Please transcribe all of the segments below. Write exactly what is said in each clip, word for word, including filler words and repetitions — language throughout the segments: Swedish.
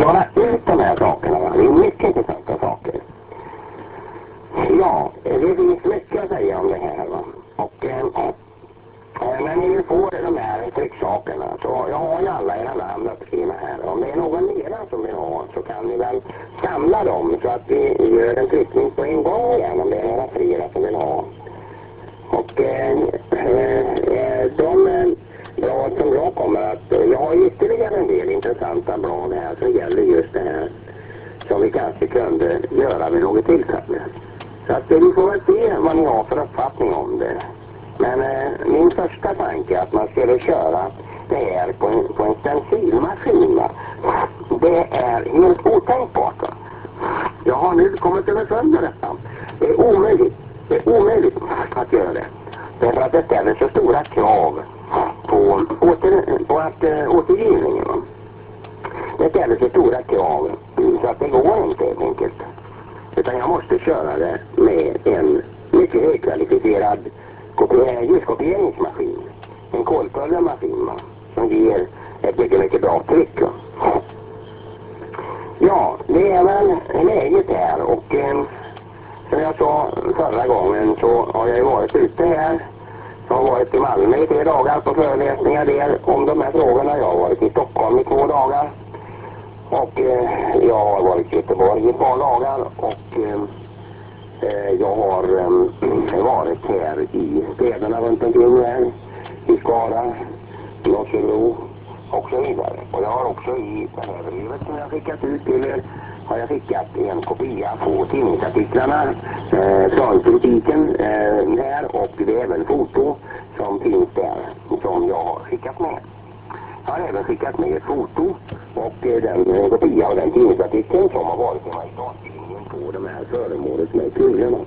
klara ut de här sakerna. Va? Det är mycket intressanta saker. Ja, det finns mycket att säga om det här. Va? Och äh, äh, när ni får de här trycksakerna så jag har ju alla era namn uppskrivna här. Om det är någon mera som vill ha så kan ni väl samla dem så att vi gör en tryckning på en gång igen om det är några flera som vill ha. Och äh, äh, de äh, blad som jag kommer att... Jag har ytterligare en del intressanta blad här som gäller just det här som vi kanske kunde göra vid något tillfälle. Så att vi får väl se vad ni har för uppfattning om det. Men äh, min första tanke är att man skulle köra det här på en, på en stencilmaskin. Va? Det är helt otänkbart. Va? Jag har nu kommit över sönder detta. Det är omöjligt. Det är omöjligt att göra det. Därför att det ställer så stora krav på, åter, på att, äh, återgivningen. Va? Det ställer så stora krav så att det går inte helt enkelt. Utan jag måste köra det med en mycket högkvalificerad ljuskopieringsmaskin. En kolpulvermaskin som ger ett mycket, mycket bra tryck. Va? Ja, det är väl läget här och eh, som jag sa förra gången så har jag ju varit ute här. Jag har varit i Malmö i tre dagar på föreläsningar där om de här frågorna. Jag har varit i Stockholm i två dagar. Och eh, jag har varit i Göteborg i ett par dagar och eh, jag har eh, varit här i städerna runt omkring här. I Skara, Norsebro och så vidare. Och jag har också i det här brevet som jag skickat ut till er har jag skickat en kopia på tidningsartiklarna eh, från politiken eh, här och det är även foto som finns där som jag har skickat med. Jag har även skickat med ett foto och eh, den eh, kopia av den tidningsartikeln som har varit i majoritetstidningen på de här föremålet med kulorna.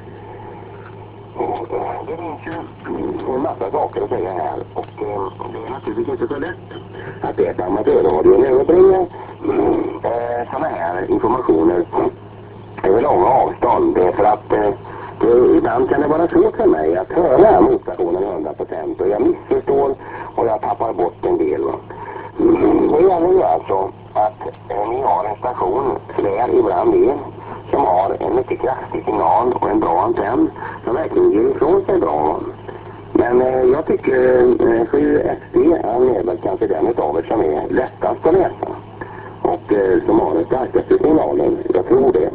Och, eh, det finns ju en massa saker att säga här och eh, det är naturligtvis inte så lätt att det är ett amatörradion överbringar eh, sådana här informationer över långa avstånd därför att eh, det, ibland kan det vara svårt för mig att höra motstationen hundra procent och jag missförstår och jag tappar bort en del. Va? Det gäller ju alltså att eh, ni har en station där ibland är som har en mycket kraftig signal och en bra antenn som verkligen ger ifrån sig bra. Men eh, jag tycker eh, sju S D är väl kanske den utav er som är lättast att läsa och eh, som har den starkaste signalen. Jag tror det.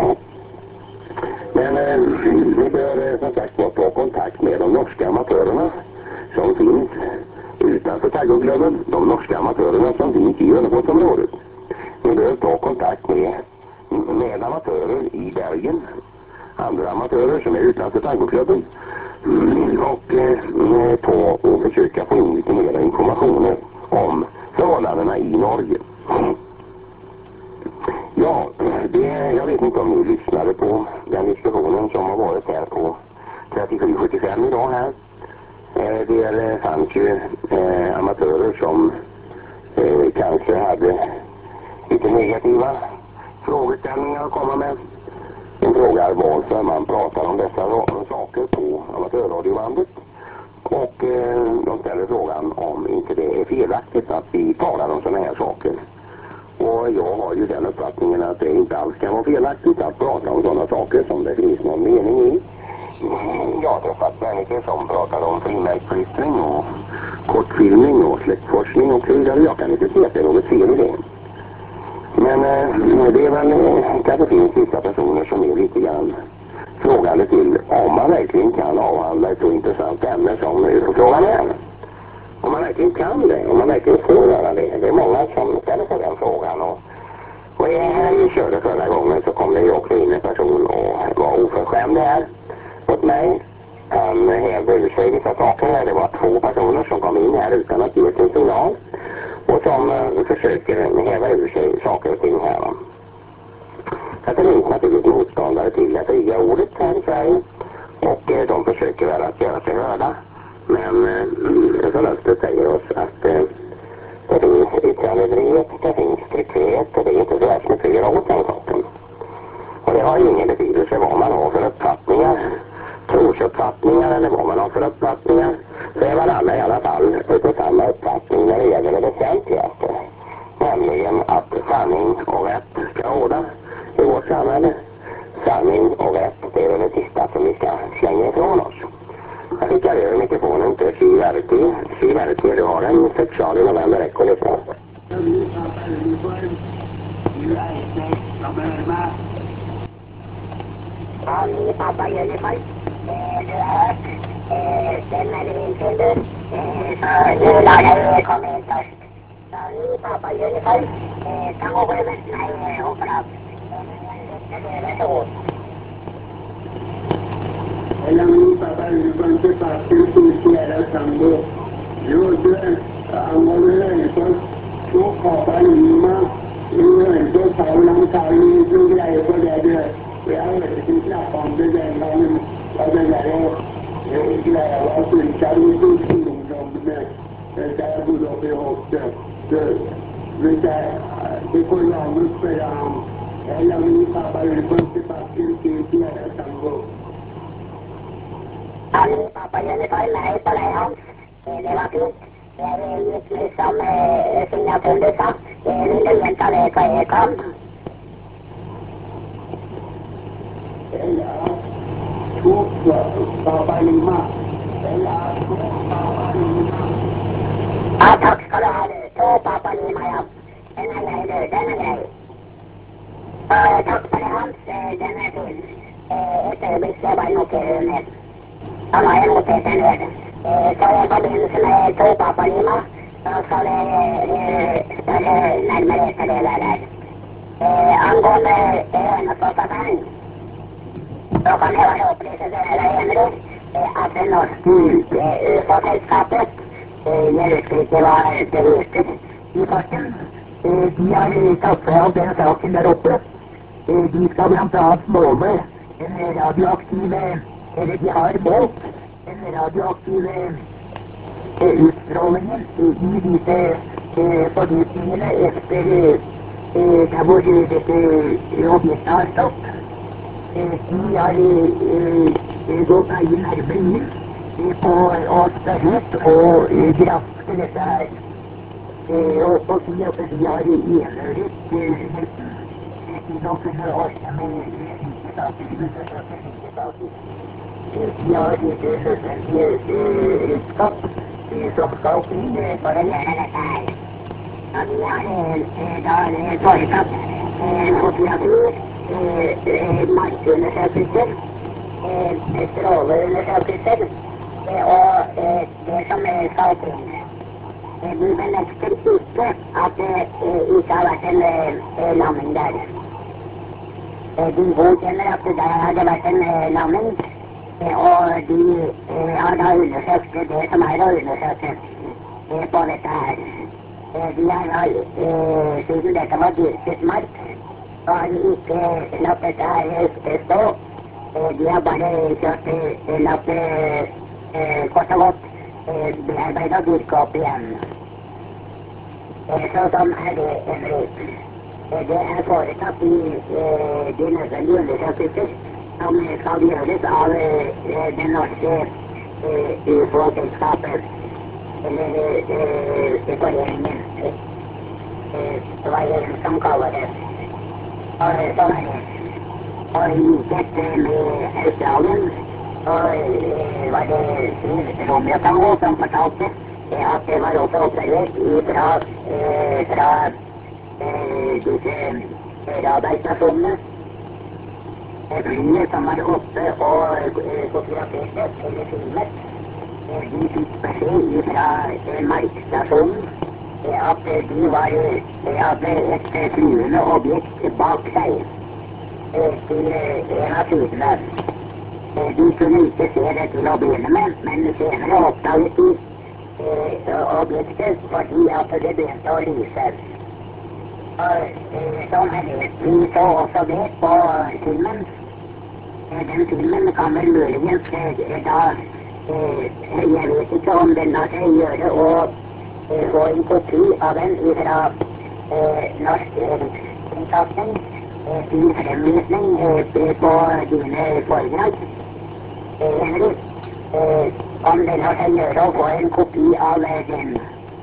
Men eh, vi bör eh, som sagt vara ta kontakt med de norska amatörerna som finns utanför Taggåklubben. De norska amatörerna som finns i Örnsköldsviksområdet. Vi bör ta kontakt med, med amatörer i Bergen. Andra amatörer som är utanför Taggåklubben. Och eh, ta och försöka få in lite mer informationer om förhållandena i Norge. Ja, det, jag vet inte om ni lyssnade på den diskussionen som har varit här på trettiosju sjuttiofem idag här. Eh, där fanns ju eh, amatörer som eh, kanske hade lite negativa frågeställningar att komma med. De frågar varför man pratar om dessa saker på amatörradiobandet. Och eh, de ställer frågan om inte det är felaktigt att vi talar om sådana här saker. Och jag har ju den uppfattningen att det inte alls kan vara felaktigt att prata om sådana saker som det finns någon mening i. Jag har träffat människor som pratar om frimärksklippning och kortfilmning och släktforskning och så vidare. Jag kan inte se att det är något fel i det. Men eh, det är väl eh, kanske finns vissa personer som är lite grann frågande till om man verkligen kan avhandla ett så intressant ämne som frågan är. Om man verkligen kan det, om man verkligen får göra det. Det är många som ställer sig den frågan. Och, och när vi körde förra gången så kom det ju också in en person och var oförskämd här mot mig. Han hävde ur sig vissa saker här. Det var två personer som kom in här utan att ge sin signal. Och som uh, försöker häva ur sig saker och ting här. Va? Så det finns naturligtvis motståndare till det fria ordet här i Sverige. Och uh, de försöker väl att göra sig hörda. Men uh, förnuftet säger oss att uh, det finns yttrandefrihet, det finns tryckfrihet och det är inte så värst mycket att göra åt den saken. Och det har ju ingen betydelse vad man har för uppfattningar. Trosuppfattningar eller vad man har för uppfattningar. Så är väl alla i alla fall på samma uppfattning när det gäller det väsentligaste. Nämligen att sanning uniform. United States of America. Army Papa Uniform. Du har den meldingen så du lar deg komme inn først. Army Papa Uniform. Kan gå over meg håper at det er så godt. Army Papa Uniform til parten til Sierra Tango. Rådde angående lønnsom så Papa Lima lønnsom Sauland Sauland som greier på det du jeg har hørt ikke slapp om det den gangen av den der greia var fullkjær i ungdommene der jeg bodde oppe i Håkte. Hvis jeg det får landet spørre ham eller min pappa Uniform til parten til Sierra Tango. Min pappa Uniform er på deg hans. Det var fint. Jeg gikk liksom signaturen du sa. Jeg ville gjenta det hva jeg kan. Ja, to Papa Lima. Ja, to Papa Lima. Ja, takk skal du ha, du. To Papa Lima, ja. Den er grei, du. Den er grei. Takk for det, Hans. Den er fin. Et øyeblikk skal jeg bare notere ned. Da har jeg notert den ned. Så i forbindelse med to Papa Lima, så skal jeg spørre nærmere etter det der. Angående Hønefoss-affæren, så kan jeg bare opplyse dere igjen at det norske U F O-selskapet, jeg husker ikke hva det heter i farten, de har tatt seg av den saken der oppe. De skal blant annet måle en radioaktiv, eller de har målt den radioaktive utstrålingen i disse fordypningene etter der hvor dette objektet har stått. De har gått mye nærmere inn på å spørre ut og graske dette her. Og si at de har enøret nesten noen kunne orke med slike saker, slike saker. De har gitt selvstendige redskap som skal kunne for å gjøre dette her. Og de har da foretatt fotografier, markundersøkelser, stråleundersøkelser og det som skal til. De benekter ikke at det ikke har vært en landing der. De godkjenner at det der har vært en landing, og de har da undersøkt det som er å undersøke på dette her. De har, siden dette var dyrket mark, så har de ikke latt dette her stå. De har bare kjørt, latt kort og godt bearbeidet og dyrket opp igjen. Så sånn er det en rett. Det er foretatt i de nødvendige undersøkelser som skal gjøres av den norske U F O-selskapet, eller foreningen, hva er det som kaller det. Og sånn er det. Og i likhet med Australien, så var det Romeo Tango som fortalte at det var også observert fra, fra disse radarstasjonene. Flyet som var oppe og fotograferte eller filmet, de fikk beskjed fra markstasjonen at de var, hadde et flyvende objekt bak seg til en av sidene. De kunne ikke se det til å begynne med, men senere oppdaget de objektet fordi at det begynte å lyse. Og sånn er det. Vi så også det på filmen. Den filmen kan vel muligens da, jeg vet ikke om den lar seg gjøre å få en kopi av den fra norsk rikskringkasting til fremvisning på dine foredrag. Henrik, om det lar seg gjøre å få en kopi av den.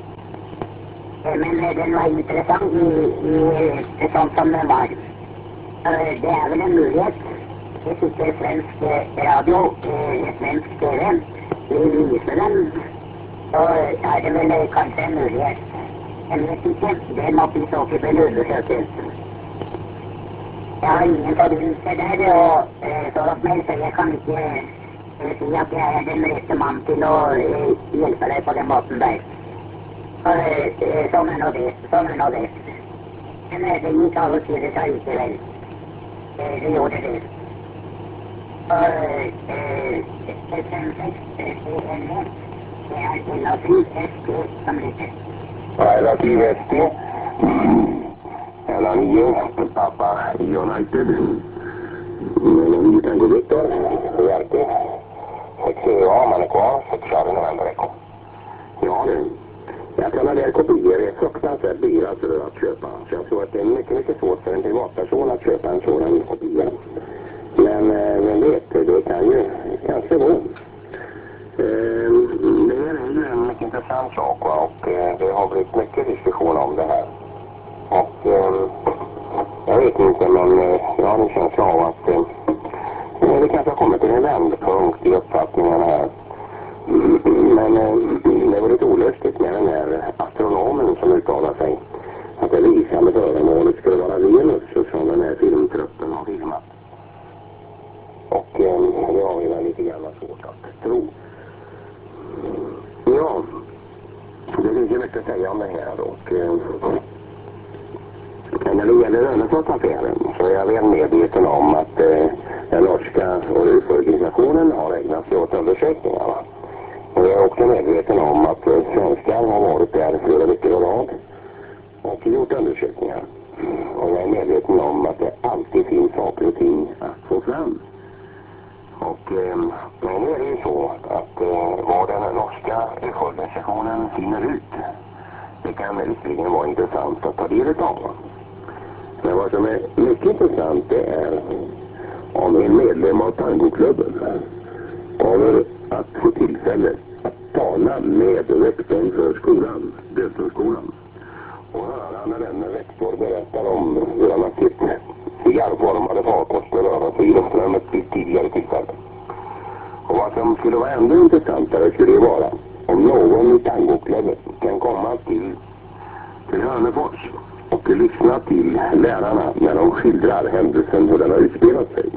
Men den var interessant i, i sånn som den var. Det er vel en mulighet. Hvis ikke svensk radio, svensk T V vil vise den, så er det vel kanskje en mulighet. musiken, det är något som blir undersökt. Jag har ingen förbindelse där och eh, så låt mig säga, jag kan inte eh, säga att jag är den rätte man till att eh, hjälpa dig på den maten där. Och, eh, som är nog det, som är nog det. Men eh, det gick av och till det tar inte väl. Eh, det gjorde det. Och eh, fem sex en det är relativt S T som heter. Relativt S T. Eller nio, pappa United. Men vi kan gå dit då. Det är alltid. sex ja, man är kvar. sex i november veckan. Ja, det. Jag kan ha det kopior. Det är fruktansvärt dyra för att köpa. Så jag tror att det är mycket, mycket svårt för en privatperson att köpa en sådan kopia. Men eh, vem vet, det kan ju kanske gå. Eh, det är ju en mycket intressant sak, och eh, det har blivit mycket diskussion om det här. Och eh, jag vet inte, men eh, jag har en känsla av att eh, det kanske har kommit till en vändpunkt i uppfattningen här. Men eh, det var lite olustigt med den här astronomen som uttalade sig att det visande föremålet skulle vara Venus som den här filmtruppen har filmat. Och eh, det har vi väl lite grann svårt att tro. Ja, det finns ju mycket att säga om det här, och eh, när det gäller Rönneslotts-affären så är jag väl medveten om att eh, den norska organisationen har ägnat sig åt undersökningarna. Och jag är också medveten om att eh, svenskar har varit där flera veckor och rad och gjort undersökningar. Och jag är medveten om att det alltid finns saker och ting att få fram. Och eh, men nu är det ju så att eh, vad den norska organisationen finner ut, det kan verkligen vara intressant att ta del av. Men vad som är mycket intressant, det är om en medlem av tangoklubben kommer att få tillfälle att tala med rektorn för skolan, Dödsskolan. Och höra när denna rektor berättar om hur han har sett cigarrformade farkoster röra sig i luftrummet vid tidigare tillfälle. Och vad som skulle vara ändå intressantare skulle det vara om någon i tangoklubben kan komma till, till Hörnefors och lyssna till lärarna när de skildrar händelsen hur den har utspelat sig.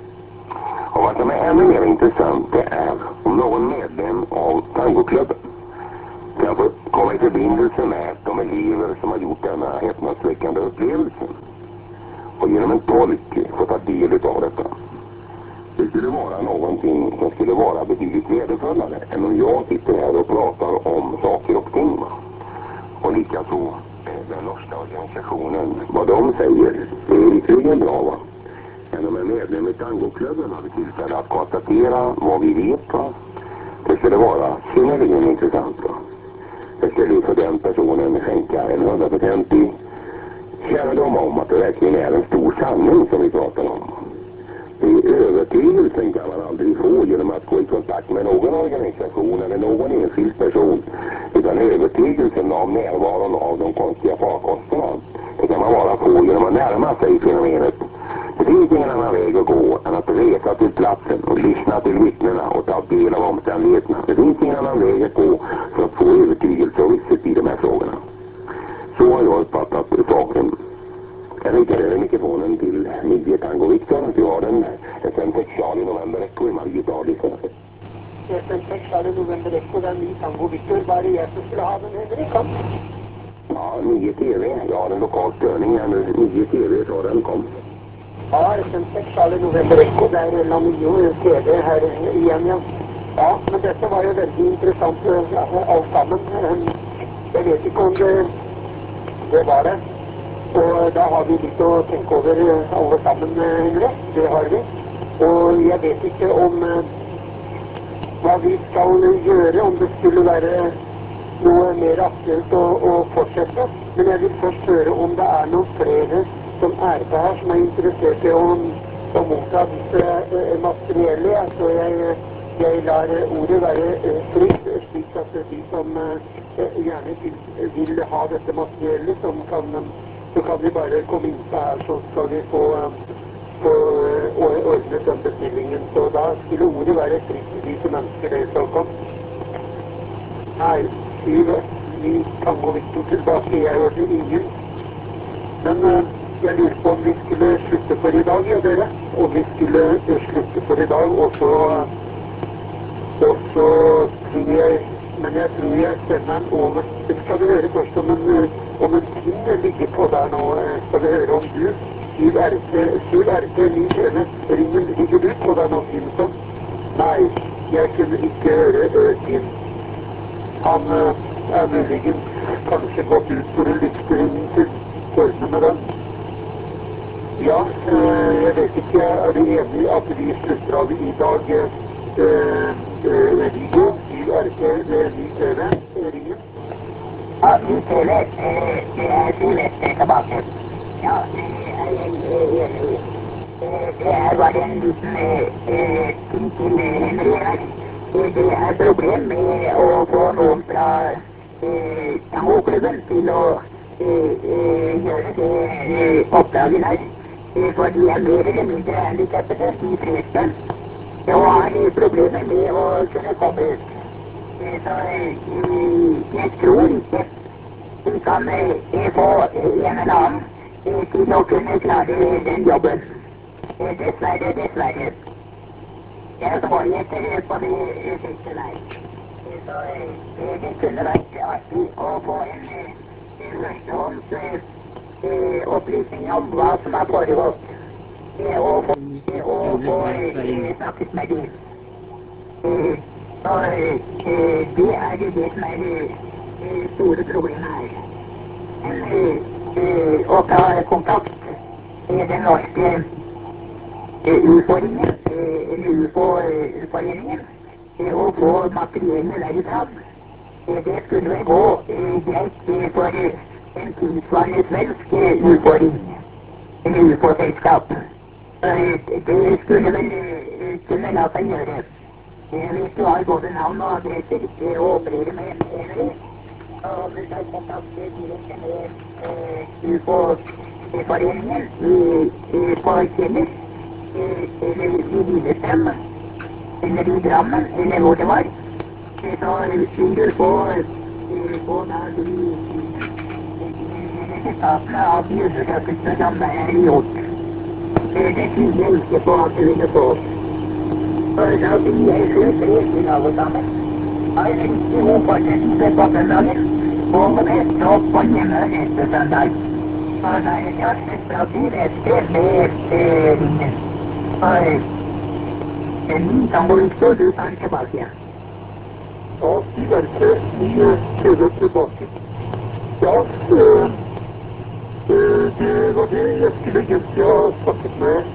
Och vad som är ännu mer intressant, det är om någon medlem av tangoklubben kan få komma i förbindelse med de elever som har gjort denna häpnadsväckande upplevelse och genom en tolk få ta del av detta. Det skulle vara någonting som skulle vara betydligt värdefullare än om jag sitter här och pratar om saker och ting. Och likaså den norska organisationen, vad de säger, det är ytterligare bra, va? Än om en medlem i tangoklubben hade tillfälle att konstatera vad vi vet, va? Det skulle vara synnerligen intressant, va? Det skulle ju för den personen skänka en hundraprocentig kännedom om att det verkligen är en stor sanning som vi pratar om. Det övertygelsen kan man aldrig få genom att gå i kontakt med någon organisation eller någon enskild person, utan övertygelsen av närvaron av de konstiga farkosterna, det kan man bara få genom att närma sig fenomenet. Det finns ingen annan väg att gå än att resa till platsen och lyssna till vittnena och ta del av omständigheterna. Det finns ingen annan väg att gå för att få övertygelse och visshet i de här frågorna. Så har jag uppfattat saken. Jag riktade över mikrofonen till nio Tango Victor. Vi har den S M sex i november Echo i Margitad i Sverige. S M sex i november Echo, den nio Tango Victor. Var är det som skulle ha den Henrik? Ja, nio T V. Jag har en lokal störning här nu. nio T V så den kom. Ja, S M sex i november Echo, där är la nio T V här igen, ja. Ja, men detta var ju väldigt intressant avstammen. Jag vet inte om det, det var det. Och då har vi lite att tänka över alla sammen, Henrik. Det har vi. Och jag vet inte om uh, vad vi ska göra, om det skulle vara något mer aktuellt att fortsätta. Men jag vill först höra om det är någon fler som är på här som är intresserade om att motta uh, materialet. Alltså jag, jag lär ordet vara uh, fritt, slik att de som uh, gärna vill, vill ha detta materialet som kan um, så kan vi bara komma in så här, så ska vi få, få ordnet den beställningen. Så då skulle ordet vara fritt, vi som önskar det i Stockholm. Nej, skriv i Tango Victor tilbake. Jeg hørte ingen. Men uh, jeg lurer på om vi skulle slutte for i dag, ja, dere. Om vi skulle uh, slutte for i dag, og så, uh, og så tror jeg, men jeg tror jeg sender den over. Skal vi høre først om en, uh, om en ting ligger på der nå, uh, skal vi høre om du, Syv R T, Syv R T, min kjene, ringen ligger du på der nå, Simson? Nei, jeg kunne ikke høre uh, Tim. Han uh, er muligens kanskje gått ut for å lytte ringen til ordne med den. Ja, uh, jeg vet ikke, er du enig at vi slutter av i dag, uh, uh, Rigo, Syv R T, ny T V, ringen? Ja, ny T V, det er Syv R T tilbake. Ja, det er jeg enig i. Det er bare en liten ting til Henry her. Det er problem med å få noen fra Tango-klubben til å gjøre det oppdraget der. For de er mer eller mindre handikappede i fleste. Og har problemer med å kunne komme ut. Så jeg tror ikke de kan få en eller annen til å kunne klare den jobben. Dessverre, dessverre. Det er svårigheter på det siste der. Så det kunne vært artig å få en førstehånds opplysning om hva som har foregått. Og få snakket med dem. Så det er det som er det store problemet her. Å ta kontakt med den norske U-foreningen, U F O-foreningen, og få materiellene derifra. Det skulle vel gå greit for en tilsvarende svensk U-forening, en U F O-selskap. Det skulle vel kunne la seg gjøre. Hvis du har både navn og adresser å operere med, eller og du tar kontakt direkte med U F O-foreningen på Kjeller, eller i Lillestrøm, eller i Drammen, eller hvor det var. Så vil du få på da de resultatene av de undersøkelsene som er gjort. Det tviler jeg ikke på at du ville få. For da blir jeg fullt rett til alle sammen. Har en riktig god fortsettelse på søndagen, og på neste opp på hjemme neste søndag. Og da er det klart fra Syv R T med ringen. Og min Tango-Victor, du tar tilbake igjen. Ja, Syv R T, ny T V tilbake. Ja, øh, øh, det var det jeg skulle egentlig ha snakket med.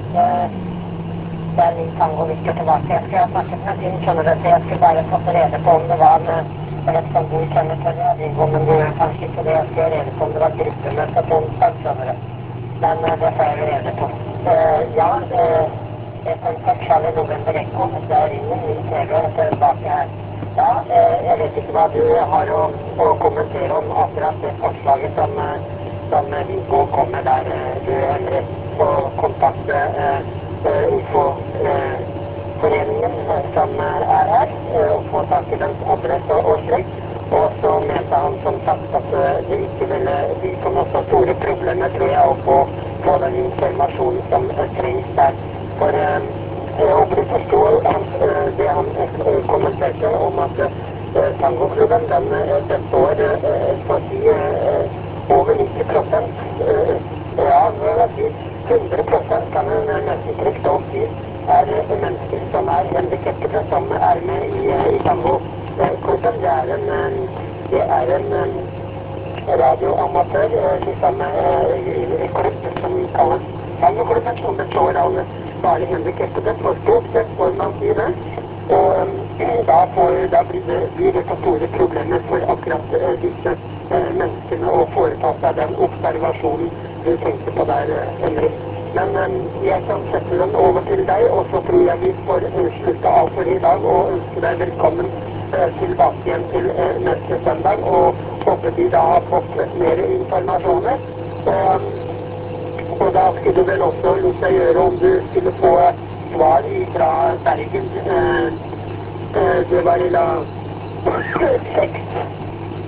Det er min Tango-Victor tilbake. Jeg skulle ha snakket med din, skjønner du, så jeg skulle bare fått rede på om det var en som du kjenner til det, Rigo, men det er kanskje ikke det. Jeg skulle ha rede på om det var gruppemøte på onsdag, skjønner du. Men det får jeg rede på. Ja, det er på en seksuelle november ekko, det er ingen ny T V tilbake her. Ja, jeg vet ikke hva du har å, å kommentere om akkurat det forslaget som, som Rigo kommer der. Du Henrik på kontakt U F O-foreningen som er her, og få tak i dens adresse og slik. Og så mente han som sagt at det ikke ville bli på noe store problemer, tror jeg, å få, få den informasjonen som trengs der. For jeg håper du forstår det han kommenterte om at Tango-klubben, den består for å si over nitti prosent. Ja, hundre prosent kan en nesten trygt å si er mennesker som er handikappede, som er med i, i Tango-klubben. Det er en, det er en radioamatør, liksom klubb som kalles Tango-klubben, som består av bare handikappede, for stort sett får man si det. Og da, får, da blir, det, blir det så store problemer for akkurat disse menneskene å foreta seg den observasjonen du tenkte på der, Henrik. Men jeg kan sette den over til deg, og så tror jeg vi får slutte av for i dag, og ønske deg velkommen tilbake igjen til neste søndag, og håper de da har fått mer informasjoner. Og, og da skulle du vel også lyst til å gjøre om du skulle få svar fra Bergen. Det var i la seks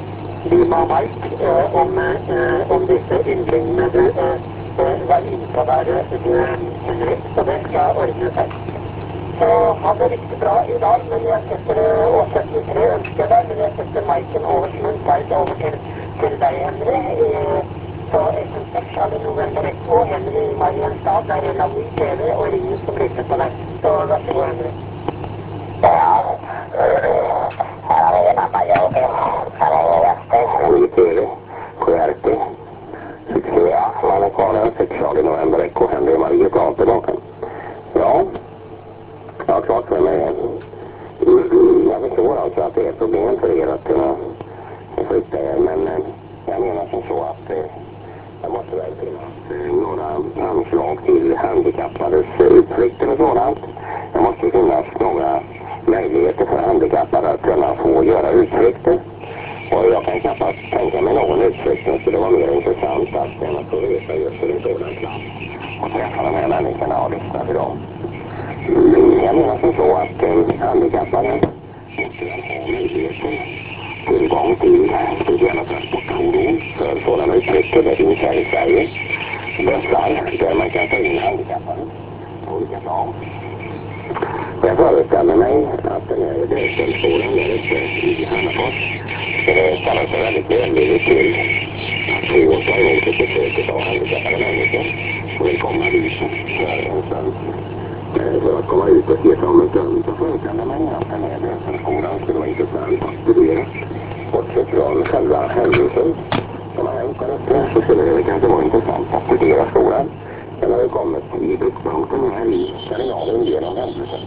Lima Mike eh, om, eh, om disse yndlingene du eh, var inne på der, du, Henrik, så det skal ordne seg. Så ha det riktig bra i dag, men jeg setter å syttitre ønsker jeg deg, men jeg setter Maiken over som en guide over til, til deg, Henry. Eh, så S M seks Charlie November Echo, Henry Marienstad, der er lang i T V og ringen som lytter på deg. Så vær så god, Henry. Ja, her har vi mamma jobb, her har vi vänster. Och i T V, på R T. Ja, man är kvar den sex Charlie November Echo, Henry Marienstad tillbaka. Ja. Ja, klart för mig. Jag förstår alltså att det är ett problem för er att kunna flytta er, men jag menar som så att det måste väl finnas några anslag till handikappades utflykter och sådant. Det måste finnas några möjligheter för handikappade att kunna få göra utflykter. Och jag kan knappast tänka mig någon utflykt som skulle vara mer intressant att än att få resa just för en sådan plats och träffa de här människorna och lyssna till dem. Jag menar som så att eh, handikappade måste ha möjligheter tillgång till speciella transportfordon för sådana utflykter. Det finns här i Sverige bussar där man kan ta in handikappade på olika slag. Jag föreställer mig att den här dödsfällsfrågan där uppe i Hannafors kallar sig väldigt välvilligt till att få ta emot ett besök av handikappade människor och vill komma dit för en stund. För att komma ut och se som en stund så föreställer mig att den här dödsfällsfrågan skulle vara intressant att studera. Bortsett från själva händelsen som har hänt där uppe så skulle det kanske vara intressant att studera skolan. Den har ju kommit i blickpunkten här i serialen genom händelsen.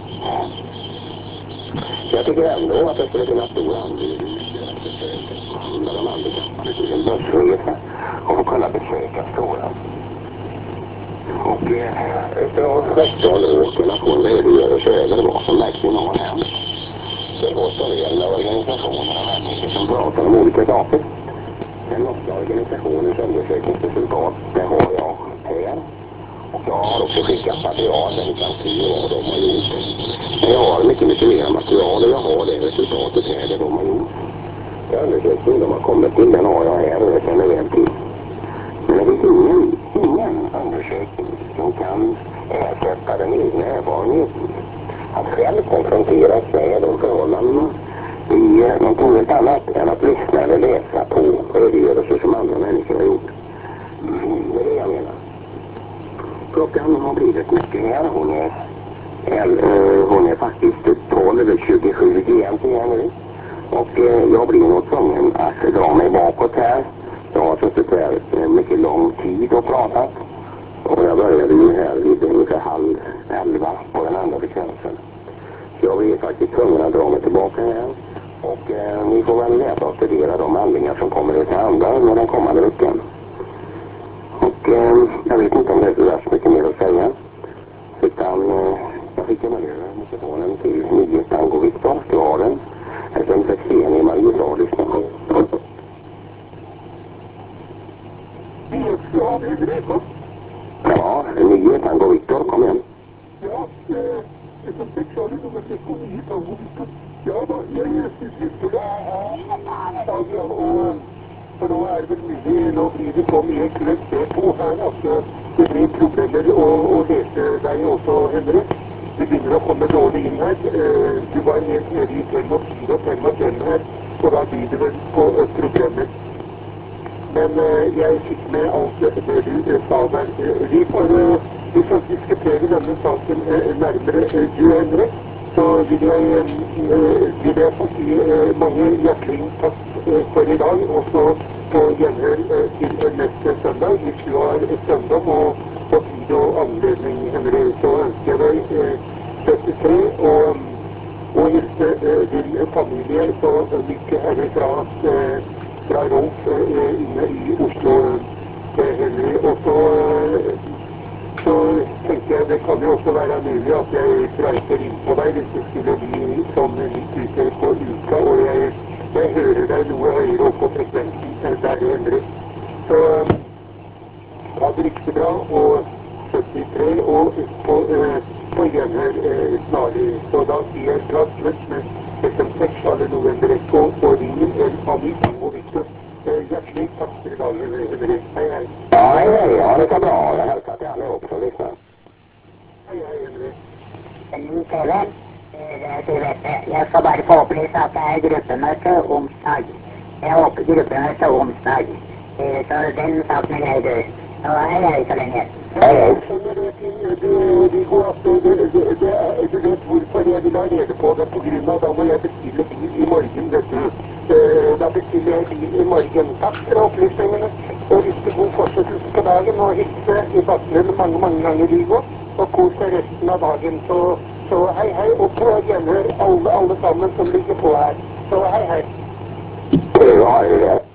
Jag tycker ändå att det skulle kunna stor anledning att besöka andra de handikappade till en bussresa och få kunna besöka skolan. Och efter sexton år kunna få en redogörelse över vad som verkligen har hänt. Det går större organisationer och människor som pratar om olika saker. Den norska organisationens undersökningsresultat, det har jag här. Och jag har också skickat material där ni kan se vad de har gjort. Men jag har mycket, mycket mer material och jag har det resultatet här där de har gjort. Den undersökning de har kommit till, den har jag här och jag känner väl till. Men det finns ingen, ingen undersökning som kan ersätta den egna erfarenheten. Att själv konfronteras med de förhållandena i något helt annat än att lyssna eller läsa på redogörelser som andra människor har gjort. Mm, det är det jag menar. Klockan har blivit mycket här. Hon är, eller, hon är faktiskt tolv eller tjugosju egentligen nu. Och eh, jag blir nog tvungen att dra mig bakåt här. Jag har suttit här mycket lång tid och pratat. Och jag började ju här vid ungefär halv elva på den andra frekvensen. Så jag blir faktiskt tvungen att dra mig tillbaka här. Och eh, ni får väl läsa och studera de handlingar som kommer ut till andra med den kommande veckan. Och eh, jag vet inte om det är så värst mycket mer att säga. Utan eh, jag fick en över mikrofonen till nio Tango Victor. Du har den. S M sex i Mariestad lyssnar på. Ja, nio Tango Victor, kom igen. Ja, S M sex Charlie November Echo, nio Tango Victor. Ja, jag är jätteslycklig. För då är det mycket, då blir det så mycket klätt på här att det blir problemer och, och det dig också, Henrik. Det blir att komma dåligt in här. Du var helt nere i fem och fyra, fem och fem här. Och då blir det väl på problemet. Men jag fick med allt det du sa där. Vi får, vi får diskutera denna saken närmare, du Henrik. Så vill jag, vill jag få se många hjärtligt tack för idag och så på gjenhör till nästa söndag. Hvis du har söndag och, och tid och anledning, Henrik, så önskar jag dig syttitre och, och hilse din familj så mycket härifrån fra Rolf inne i Oslo, Henrik. Och så så tänkte jag, det kan ju också vara möjligt att jag sträcker in på dig hvis det skulle bli som mitt ute på uka och jag, jag hører dig nog högre upp på frekvensen där Henrik. Så ha det riktigt bra och syttitre och på, på gjenhør snarlig. Så da sier jeg klart slutt med S M sex Charlie November Echo og ringen en av de Tango Victor. Hjertelig takk for i dag, Henrik. Hei, hei. Ja, hej, hej. Ja, det är bra. Jag hälsar till alla också, lyssna. Hei, hei, Henrik. Sending T V. Eh, det vet jeg. Jeg skal bare få opplyse at det er gruppemøte onsdag. Jeg håper gruppemøte onsdag. Eh, så den saken er grei, du. Så hei, hei, så lenge. Hej, hej. Skjønner du til, du, Viggo, at det, det, det, det er, du vet hvorfor jeg vil ha rede på det, på grunn av da må jeg bestille bil i morgen, vet du. Eh, Da bestiller jeg bil i morgen. Takk for opplysningene, og riktig god fortsettelse på dagen, og hilse i bakken mange, mange ganger, Viggo, og kos deg resten av dagen. Så, så hei, hei, og på gjenhør alle, alle sammen som ligger på her. Så hei, hei. Det var ju det.